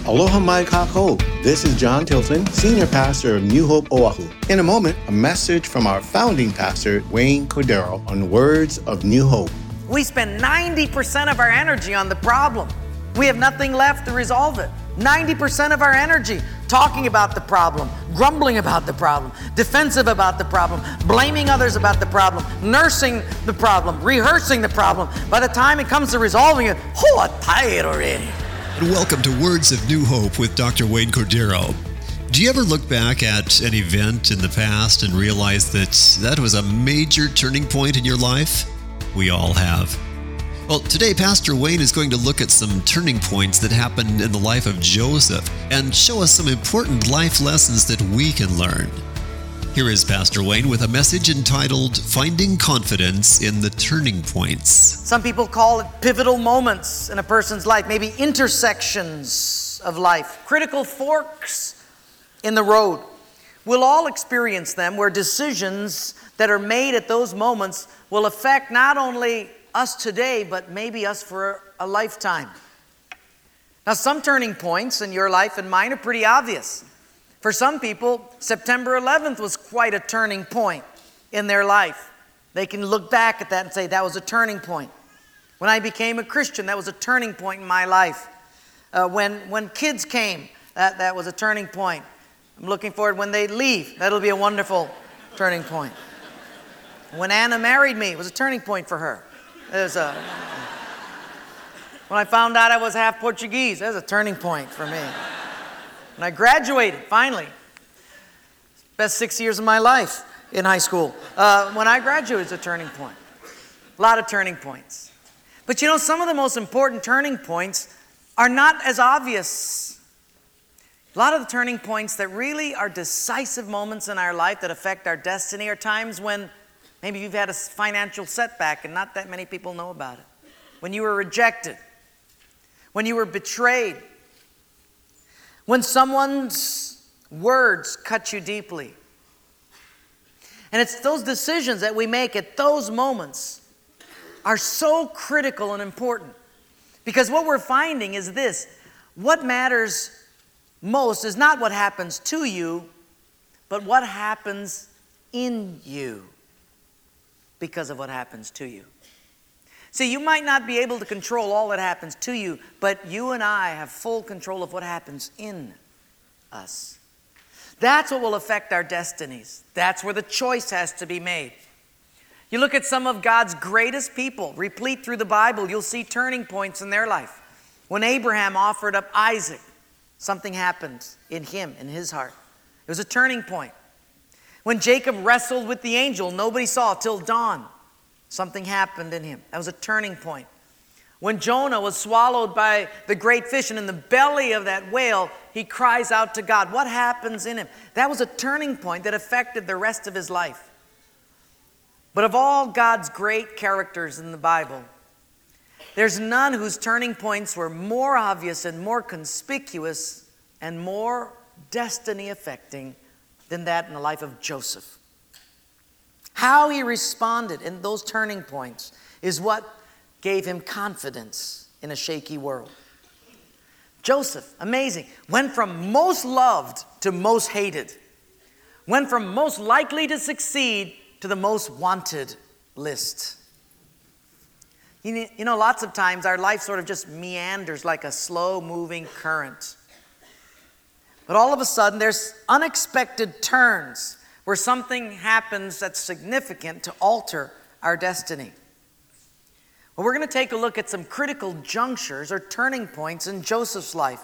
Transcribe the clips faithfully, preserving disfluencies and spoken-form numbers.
Aloha mai kākou. This is John Tilton, Senior Pastor of New Hope Oahu. In a moment, a message from our founding pastor, Wayne Cordero, on words of New Hope. We spend ninety percent of our energy on the problem. We have nothing left to resolve it. ninety percent of our energy talking about the problem, grumbling about the problem, defensive about the problem, blaming others about the problem, nursing the problem, rehearsing the problem. By the time it comes to resolving it, oh, I'm tired already. Welcome to Words of New Hope with Doctor Wayne Cordero. Do you ever look back at an event in the past and realize that that was a major turning point in your life? We all have. Well, today Pastor Wayne is going to look at some turning points that happened in the life of Joseph and show us some important life lessons that we can learn. Here is Pastor Wayne with a message entitled, Finding Confidence in the Turning Points. Some people call it pivotal moments in a person's life, maybe intersections of life, critical forks in the road. We'll all experience them where decisions that are made at those moments will affect not only us today, but maybe us for a lifetime. Now, some turning points in your life and mine are pretty obvious. For some people, September eleventh was quite a turning point in their life. They can look back at that and say, that was a turning point. When I became a Christian, that was a turning point in my life. Uh, when, when kids came, that, that was a turning point. I'm looking forward when they leave. That'll be a wonderful turning point. When Anna married me, it was a turning point for her. It was a, when I found out I was half Portuguese, that was a turning point for me. When I graduated, finally, best six years of my life in high school. Uh, when I graduated, it was a turning point. A lot of turning points. But you know, some of the most important turning points are not as obvious. A lot of the turning points that really are decisive moments in our life that affect our destiny are times when maybe you've had a financial setback and not that many people know about it. When you were rejected. When you were betrayed. When someone's words cut you deeply. And it's those decisions that we make at those moments are so critical and important. Because what we're finding is this: what matters most is not what happens to you, but what happens in you because of what happens to you. See, you might not be able to control all that happens to you, but you and I have full control of what happens in us. That's what will affect our destinies. That's where the choice has to be made. You look at some of God's greatest people, replete through the Bible, you'll see turning points in their life. When Abraham offered up Isaac, something happened in him, in his heart. It was a turning point. When Jacob wrestled with the angel, nobody saw till dawn. Something happened in him. That was a turning point. When Jonah was swallowed by the great fish, and in the belly of that whale, he cries out to God. What happens in him? That was a turning point that affected the rest of his life. But of all God's great characters in the Bible, there's none whose turning points were more obvious and more conspicuous and more destiny affecting than that in the life of Joseph. How he responded in those turning points is what gave him confidence in a shaky world. Joseph, amazing, went from most loved to most hated. Went from most likely to succeed to the most wanted list. You know, lots of times our life sort of just meanders like a slow-moving current. But all of a sudden, there's unexpected turns where something happens that's significant to alter our destiny. Well, we're going to take a look at some critical junctures or turning points in Joseph's life.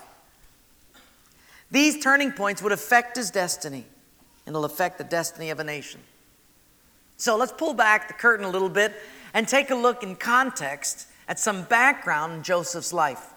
These turning points would affect his destiny, and it'll affect the destiny of a nation. So let's pull back the curtain a little bit and take a look in context at some background in Joseph's life.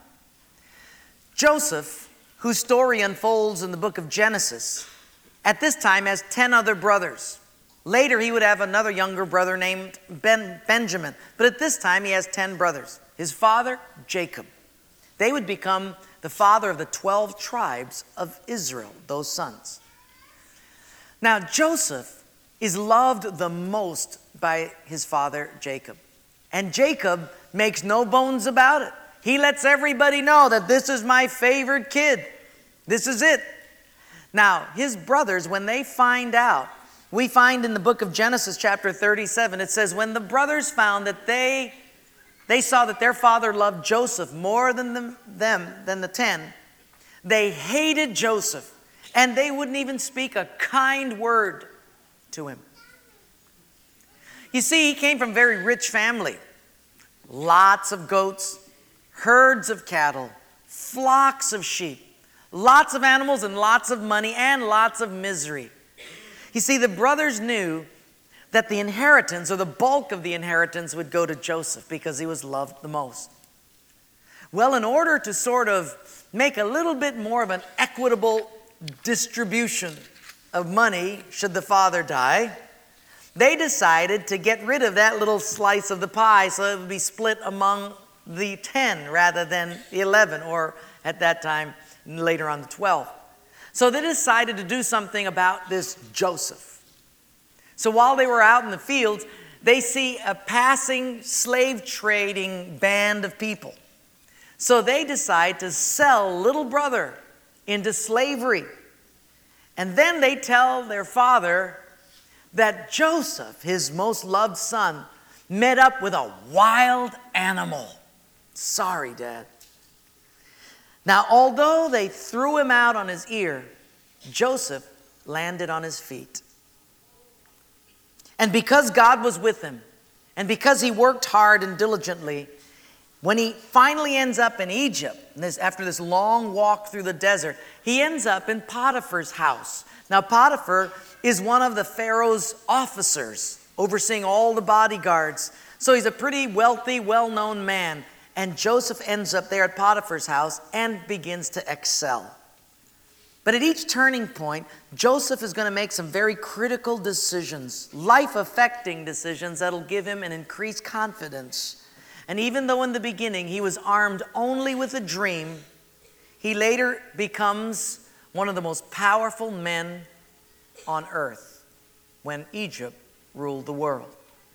Joseph, whose story unfolds in the book of Genesis, at this time has ten other brothers. Later, he would have another younger brother named Ben, Benjamin. But at this time, he has ten brothers. His father, Jacob. They would become the father of the twelve tribes of Israel, those sons. Now, Joseph is loved the most by his father, Jacob. And Jacob makes no bones about it. He lets everybody know that this is my favorite kid. This is it. Now, his brothers, when they find out, we find in the book of Genesis chapter thirty-seven, it says, when the brothers found that they, they saw that their father loved Joseph more than the, them, than the ten, they hated Joseph, and they wouldn't even speak a kind word to him. You see, he came from a very rich family. Lots of goats, herds of cattle, flocks of sheep, lots of animals and lots of money and lots of misery. You see, the brothers knew that the inheritance or the bulk of the inheritance would go to Joseph because he was loved the most. Well, in order to sort of make a little bit more of an equitable distribution of money should the father die, they decided to get rid of that little slice of the pie so it would be split among the ten rather than the eleven, or at that time, later on the twelve. So they decided to do something about this Joseph. So while they were out in the fields, they see a passing slave trading band of people. So they decide to sell little brother into slavery. And then they tell their father that Joseph, his most loved son, met up with a wild animal. Sorry, Dad. Now, although they threw him out on his ear, Joseph landed on his feet. And because God was with him, and because he worked hard and diligently, when he finally ends up in Egypt, and this, after this long walk through the desert, he ends up in Potiphar's house. Now, Potiphar is one of the Pharaoh's officers, overseeing all the bodyguards. So he's a pretty wealthy, well-known man. And Joseph ends up there at Potiphar's house and begins to excel. But at each turning point, Joseph is going to make some very critical decisions, life-affecting decisions that'll give him an increased confidence. And even though in the beginning he was armed only with a dream, he later becomes one of the most powerful men on earth when Egypt ruled the world.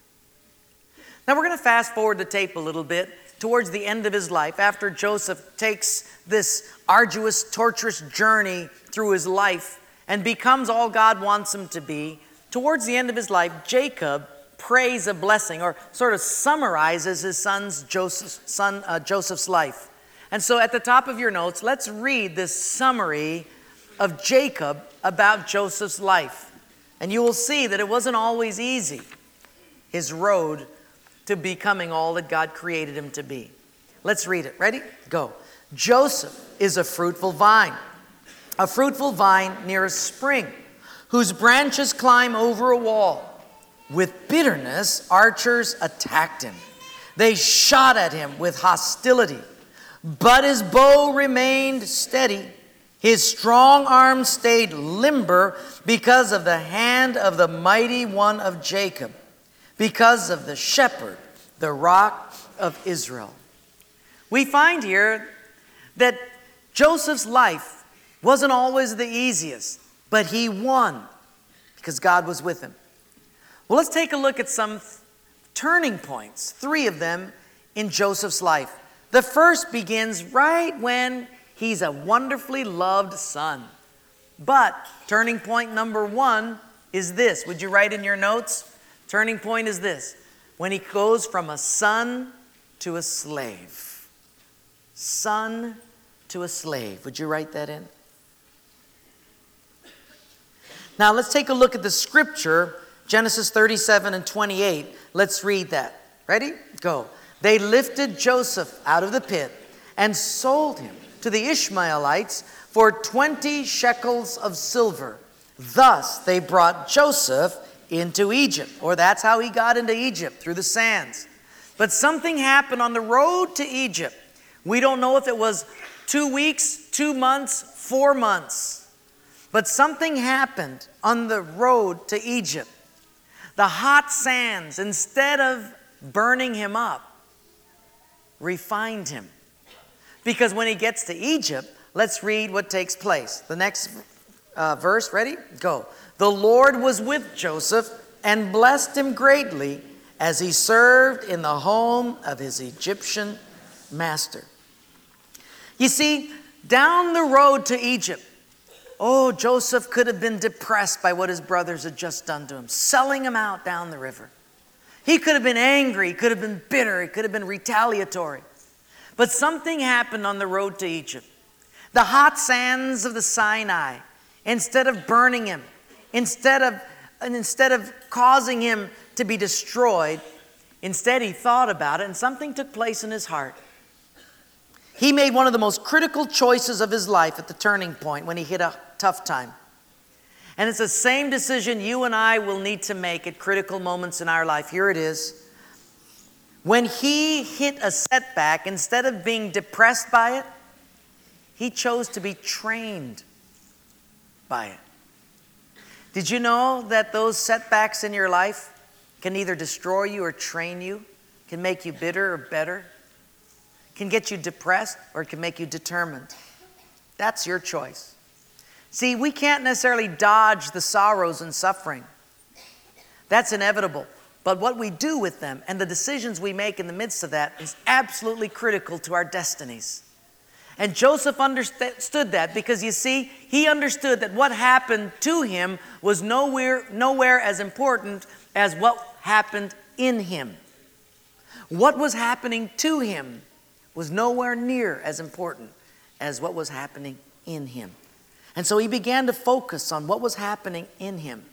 Now we're going to fast forward the tape a little bit towards the end of his life, after Joseph takes this arduous, torturous journey through his life and becomes all God wants him to be. Towards the end of his life, Jacob prays a blessing, or sort of summarizes his son's Joseph's, son uh, Joseph's life. And so at the top of your notes, let's read this summary of Jacob about Joseph's life. And you will see that it wasn't always easy, his road to becoming all that God created him to be. Let's read it. Ready? Go. Joseph is a fruitful vine, a fruitful vine near a spring, whose branches climb over a wall. With bitterness, archers attacked him. They shot at him with hostility, but his bow remained steady. His strong arm stayed limber because of the hand of the mighty one of Jacob, because of the shepherd, the rock of Israel. We find here that Joseph's life wasn't always the easiest, but he won because God was with him. Well, let's take a look at some turning points, three of them in Joseph's life. The first begins right when he's a wonderfully loved son. But turning point number one is this. Would you write in your notes? Turning point is this: when he goes from a son to a slave. Son to a slave. Would you write that in? Now let's take a look at the scripture, Genesis thirty-seven and twenty-eight. Let's read that. Ready? Go. They lifted Joseph out of the pit and sold him to the Ishmaelites for twenty shekels of silver. Thus they brought Joseph into Egypt, or that's how he got into Egypt, through the sands. But something happened on the road to Egypt. We don't know if it was two weeks, two months, four months. But something happened on the road to Egypt. The hot sands, instead of burning him up, refined him. Because when he gets to Egypt, let's read what takes place. The next uh, verse, ready? Go. The Lord was with Joseph and blessed him greatly as he served in the home of his Egyptian master. You see, Down the road to Egypt, oh, Joseph could have been depressed by what his brothers had just done to him, selling him out down the river. He could have been angry, he could have been bitter, he could have been retaliatory. But something happened on the road to Egypt. The hot sands of the Sinai, instead of burning him, instead of, and instead of causing him to be destroyed, instead he thought about it and something took place in his heart. He made one of the most critical choices of his life at the turning point when he hit a tough time. And it's the same decision you and I will need to make at critical moments in our life. Here it is. When he hit a setback, instead of being depressed by it, he chose to be trained by it. Did you know that those setbacks in your life can either destroy you or train you, can make you bitter or better, can get you depressed, or it can make you determined? That's your choice. See, we can't necessarily dodge the sorrows and suffering. That's inevitable. But what we do with them and the decisions we make in the midst of that is absolutely critical to our destinies. And Joseph understood that because, you see, he understood that what happened to him was nowhere, nowhere as important as what happened in him. What was happening to him was nowhere near as important as what was happening in him. And so he began to focus on what was happening in him.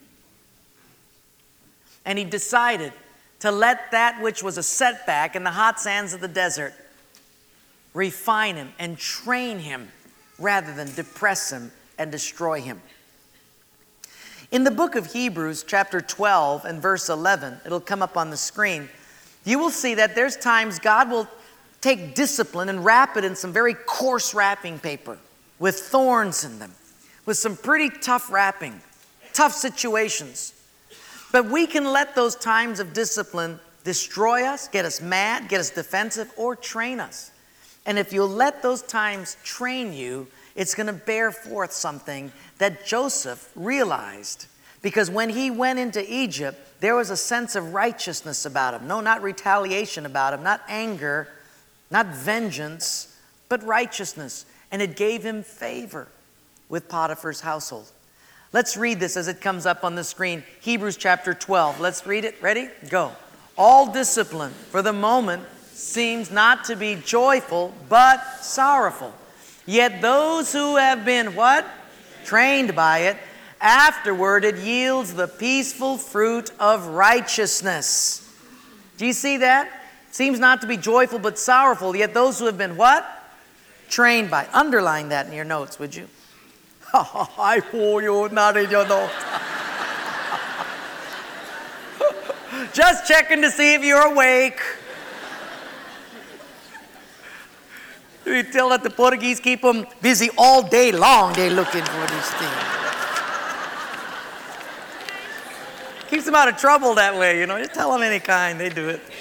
And he decided to let that which was a setback in the hot sands of the desert refine him and train him rather than depress him and destroy him. In the book of Hebrews, chapter twelve and verse eleven, it'll come up on the screen, you will see that there's times God will take discipline and wrap it in some very coarse wrapping paper with thorns in them, with some pretty tough wrapping, tough situations. But we can let those times of discipline destroy us, get us mad, get us defensive, or train us. And if you'll let those times train you, it's going to bear forth something that Joseph realized. Because when he went into Egypt, there was a sense of righteousness about him. No, not retaliation about him, not anger, not vengeance, but righteousness. And it gave him favor with Potiphar's household. Let's read this as it comes up on the screen. Hebrews chapter twelve. Let's read it. Ready? Go. All discipline for the moment seems not to be joyful, but sorrowful. Yet those who have been what? Trained by it, afterward it yields the peaceful fruit of righteousness. Do you see that? Seems not to be joyful, but sorrowful. Yet those who have been what? Trained by. Underline that in your notes, would you? I pour you not in your notes. Just checking to see if you're awake. You tell that the Portuguese keep them busy all day long. They're looking for these things. Keeps them out of trouble that way, you know. You tell them any kind, they do it.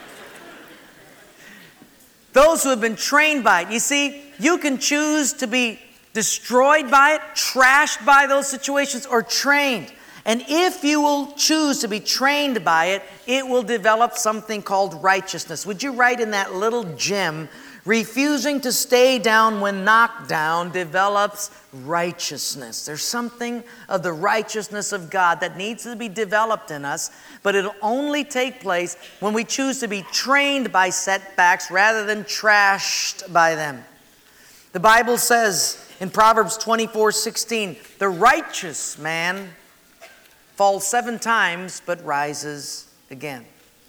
Those who have been trained by it. You see, you can choose to be destroyed by it, trashed by those situations, or trained. And if you will choose to be trained by it, it will develop something called righteousness. Would you write in that little gem, refusing to stay down when knocked down develops righteousness. There's something of the righteousness of God that needs to be developed in us, but it'll only take place when we choose to be trained by setbacks rather than trashed by them. The Bible says in Proverbs twenty-four sixteen, the righteous man falls seven times but rises again.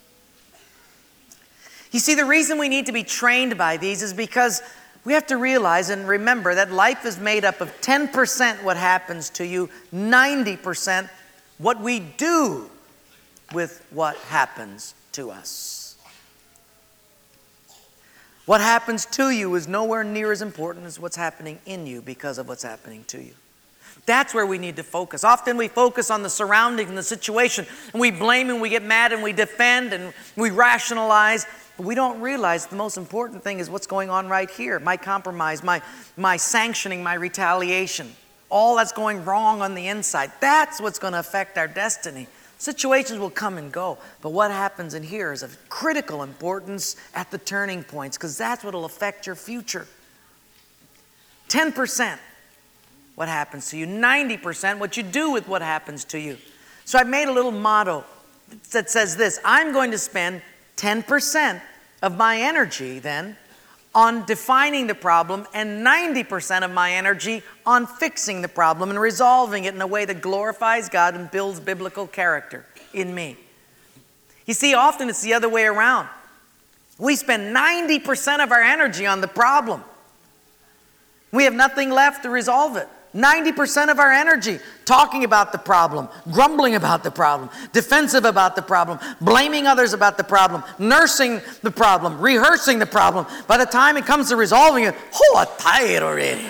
You see, the reason we need to be trained by these is because we have to realize and remember that life is made up of ten percent what happens to you, ninety percent what we do with what happens to us. What happens to you is nowhere near as important as what's happening in you because of what's happening to you. That's where we need to focus. Often we focus on the surrounding and the situation, and we blame and we get mad and we defend and we rationalize. But we don't realize the most important thing is what's going on right here. My compromise, my, my sanctioning, my retaliation. All that's going wrong on the inside. That's what's going to affect our destiny. Situations will come and go. But what happens in here is of critical importance at the turning points, because that's what will affect your future. ten percent what happens to you, ninety percent what you do with what happens to you. So I've made a little motto that says this: I'm going to spend ten percent of my energy then on defining the problem and ninety percent of my energy on fixing the problem and resolving it in a way that glorifies God and builds biblical character in me. You see, often it's the other way around. We spend ninety percent of our energy on the problem. We have nothing left to resolve it. ninety percent of our energy talking about the problem, grumbling about the problem, defensive about the problem, blaming others about the problem, nursing the problem, rehearsing the problem. By the time it comes to resolving it, oh, I'm tired already.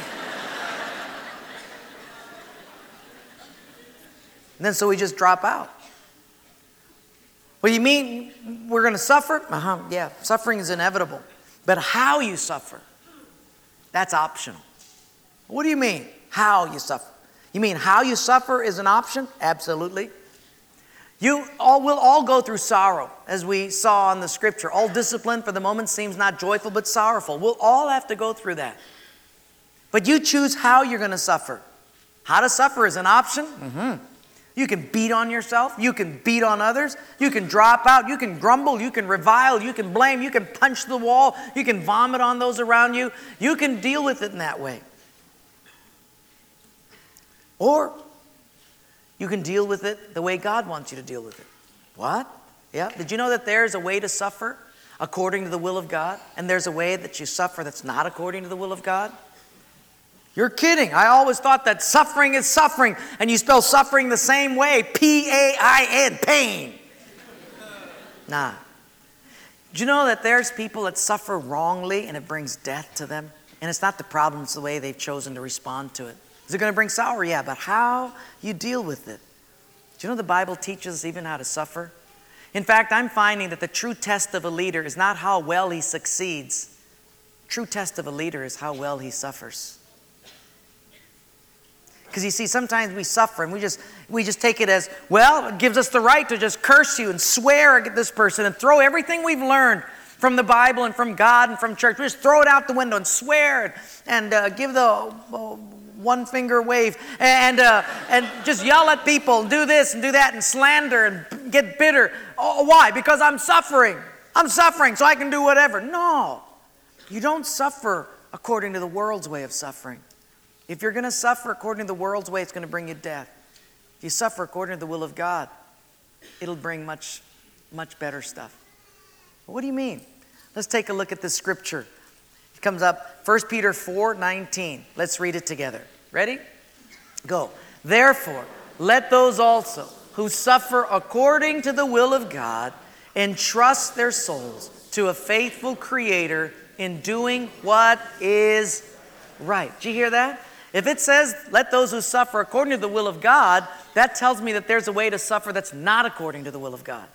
And then so we just drop out. What do you mean we're going to suffer? Uh-huh, yeah, suffering is inevitable. But how you suffer, that's optional. What do you mean, how you suffer? You mean how you suffer is an option? Absolutely. You all will all go through sorrow, as we saw in the scripture. All discipline for the moment seems not joyful but sorrowful. We'll all have to go through that. But you choose how you're going to suffer. How to suffer is an option. Mm-hmm. You can beat on yourself. You can beat on others. You can drop out. You can grumble. You can revile. You can blame. You can punch the wall. You can vomit on those around you. You can deal with it in that way. Or you can deal with it the way God wants you to deal with it. What? Yeah. Did you know that there's a way to suffer according to the will of God? And there's a way that you suffer that's not according to the will of God? You're kidding. I always thought that suffering is suffering, and you spell suffering the same way, P A I N, pain. Nah. Do you know that there's people that suffer wrongly and it brings death to them? And it's not the problem, it's the way they've chosen to respond to it. Is it going to bring sorrow? Yeah, but how you deal with it. Do you know the Bible teaches us even how to suffer? In fact, I'm finding that the true test of a leader is not how well he succeeds. True test of a leader is how well he suffers. Because you see, sometimes we suffer and we just we just take it as, well, it gives us the right to just curse you and swear at this person and throw everything we've learned from the Bible and from God and from church. We just throw it out the window and swear and, and uh, give the uh, one finger wave and uh, and just yell at people and do this and do that and slander and get bitter. Oh, why? Because I'm suffering. I'm suffering so I can do whatever. No, you don't suffer according to the world's way of suffering. If you're going to suffer according to the world's way, it's going to bring you death. If you suffer according to the will of God, it'll bring much, much better stuff. What do you mean? Let's take a look at this scripture. It comes up, First Peter four nineteen. Let's read it together. Ready? Go. Therefore, let those also who suffer according to the will of God entrust their souls to a faithful Creator in doing what is right. Did you hear that? If it says, let those who suffer according to the will of God, that tells me that there's a way to suffer that's not according to the will of God.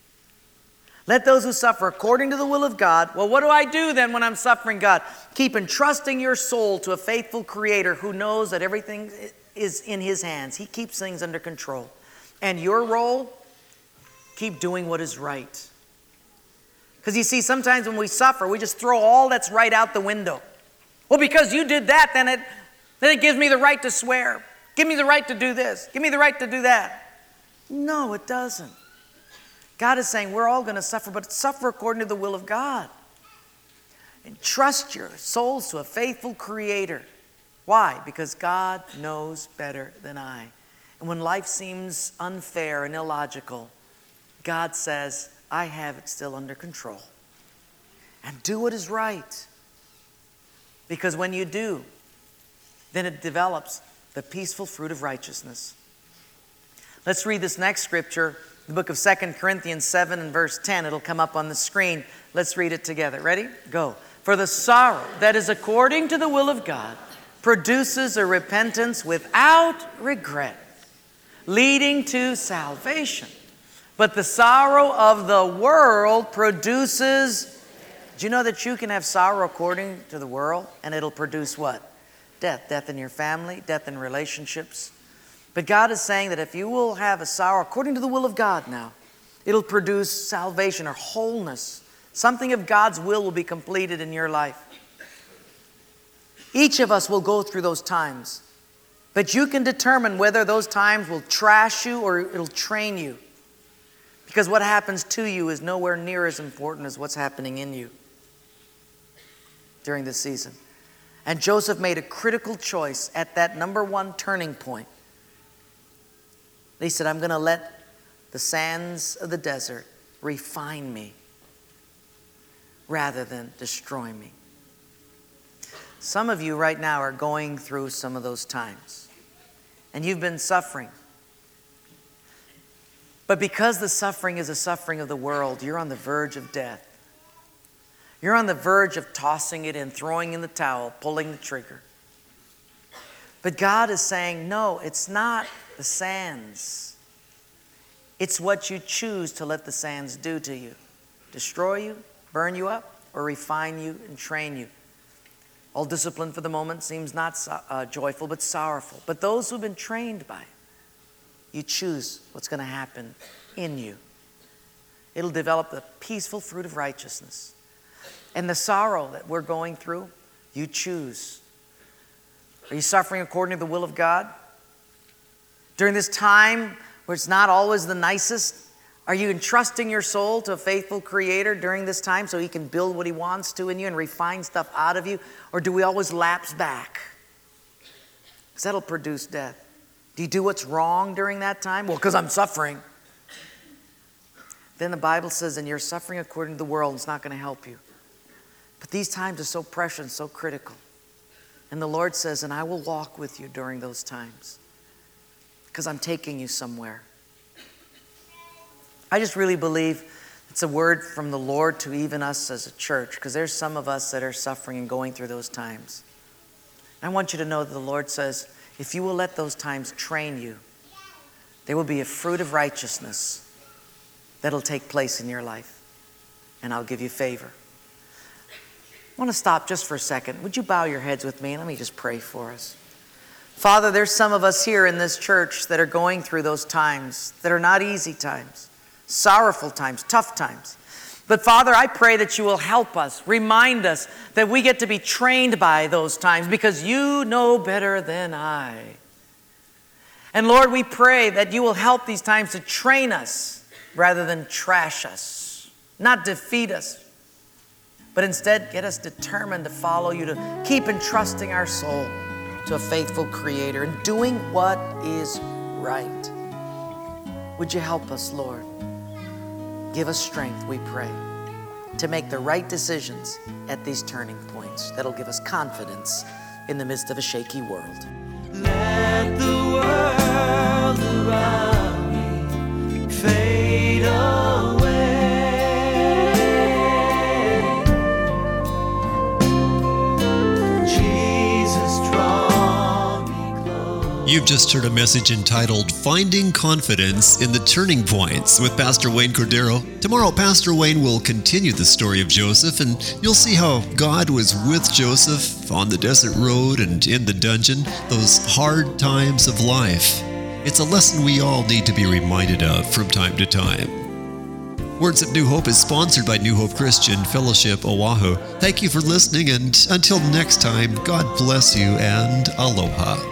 Let those who suffer according to the will of God. Well, what do I do then when I'm suffering, God? Keep entrusting your soul to a faithful Creator who knows that everything is in His hands. He keeps things under control. And your role, keep doing what is right. Because you see, sometimes when we suffer, we just throw all that's right out the window. Well, because you did that, then it, then it gives me the right to swear. Give me the right to do this. Give me the right to do that. No, it doesn't. God is saying we're all going to suffer, but suffer according to the will of God. And trust your souls to a faithful Creator. Why? Because God knows better than I. And when life seems unfair and illogical, God says, I have it still under control. And do what is right. Because when you do, then it develops the peaceful fruit of righteousness. Let's read this next scripture, the book of Second Corinthians seven and verse ten. It'll come up on the screen. Let's read it together. Ready? Go. For the sorrow that is according to the will of God produces a repentance without regret, leading to salvation. But the sorrow of the world produces... Do you know that you can have sorrow according to the world and it'll produce what? Death. Death in your family, death in relationships. But God is saying that if you will have a sorrow according to the will of God now, it'll produce salvation or wholeness. Something of God's will will be completed in your life. Each of us will go through those times. But you can determine whether those times will trash you or it'll train you. Because what happens to you is nowhere near as important as what's happening in you during this season. And Joseph made a critical choice at that number one turning point. He said, I'm going to let the sands of the desert refine me rather than destroy me. Some of you right now are going through some of those times, and you've been suffering. But because the suffering is a suffering of the world, you're on the verge of death. You're on the verge of tossing it in, throwing in the towel, pulling the trigger. But God is saying, no, it's not the sands. It's what you choose to let the sands do to you. Destroy you, burn you up, or refine you and train you. All discipline for the moment seems not uh, joyful, but sorrowful. But those who've been trained by it, you choose what's going to happen in you. It'll develop the peaceful fruit of righteousness. And the sorrow that we're going through, you choose. Are you suffering according to the will of God? During this time where it's not always the nicest, are you entrusting your soul to a faithful Creator during this time so He can build what He wants to in you and refine stuff out of you? Or do we always lapse back? Because that'll produce death. Do you do what's wrong during that time? Well, because I'm suffering. Then the Bible says, and you're suffering according to the world, it's not going to help you. But these times are so precious and so critical. And the Lord says, and I will walk with you during those times because I'm taking you somewhere. I just really believe it's a word from the Lord to even us as a church, because there's some of us that are suffering and going through those times. I want you to know that the Lord says, if you will let those times train you, there will be a fruit of righteousness that'll take place in your life, and I'll give you favor. I want to stop just for a second. Would you bow your heads with me? Let me just pray for us. Father, there's some of us here in this church that are going through those times that are not easy times, sorrowful times, tough times. But Father, I pray that you will help us, remind us that we get to be trained by those times because you know better than I. And Lord, we pray that you will help these times to train us rather than trash us, not defeat us, but instead get us determined to follow you, to keep entrusting our soul to a faithful Creator and doing what is right. Would you help us, Lord? Give us strength, we pray, to make the right decisions at these turning points that'll give us confidence in the midst of a shaky world. Let the world around me fade away. You've just heard a message entitled Finding Confidence in the Turning Points with Pastor Wayne Cordero. Tomorrow, Pastor Wayne will continue the story of Joseph, and you'll see how God was with Joseph on the desert road and in the dungeon, those hard times of life. It's a lesson we all need to be reminded of from time to time. Words of New Hope is sponsored by New Hope Christian Fellowship Oahu. Thank you for listening, and until next time, God bless you and aloha.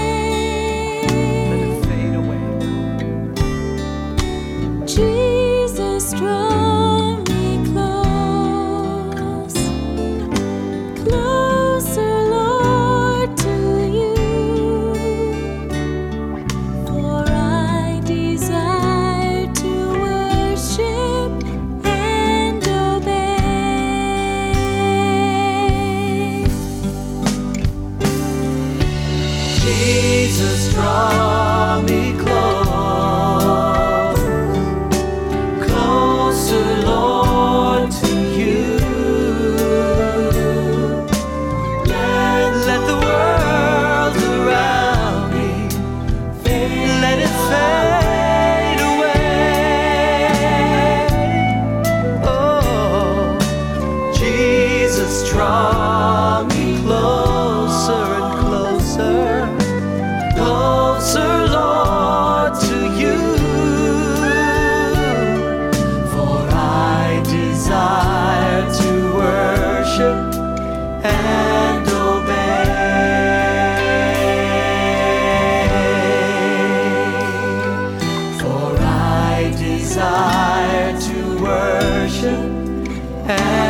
Jesus. And